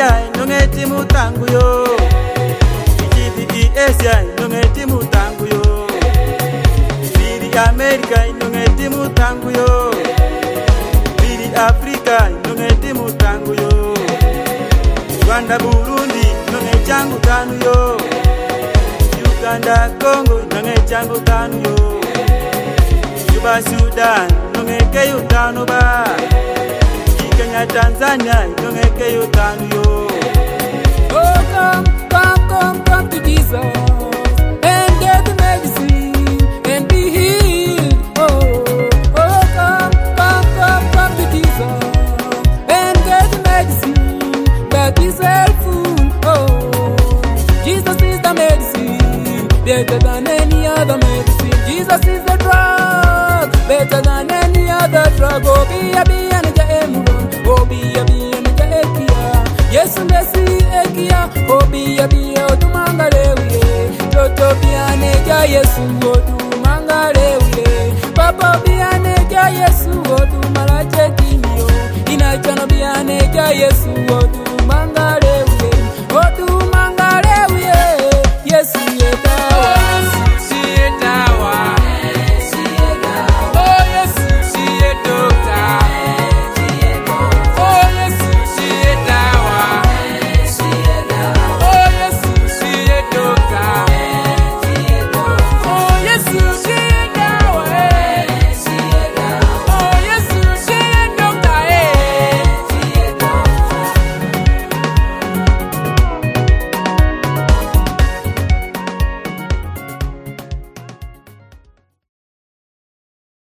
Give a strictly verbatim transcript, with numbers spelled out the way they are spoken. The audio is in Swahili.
Australia nongeti mutangu yo, G D Asia nongeti mutangu yo, Biri America nongeti mutangu yo, Biri Afrika nongeti mutangu yo, Rwanda Burundi nongechangu tanu yo, Uganda Congo nongechangu tanu yo, Juba Sudan nongeke yutanu ba, Kenya Tanzania nongeke yutanu yo. Oh, come, come, come, come to Jesus and get the medicine and be healed. Oh, oh, come, come, come, come to Jesus and get the medicine that is helpful. Oh, Jesus is the medicine, better than any other medicine. Jesus is the drug, better than any other drug. Oh, be a be an emuron, oh, be a be an ekia. Yes, Messi ekia, oh, be a be a tumangalewe. Toto be an ekia, yes, oh, tumangalewe. Papa be an ekia, yes, oh, tumalachekinyo. Inachana be an ekia, yes, oh, tumangalewe.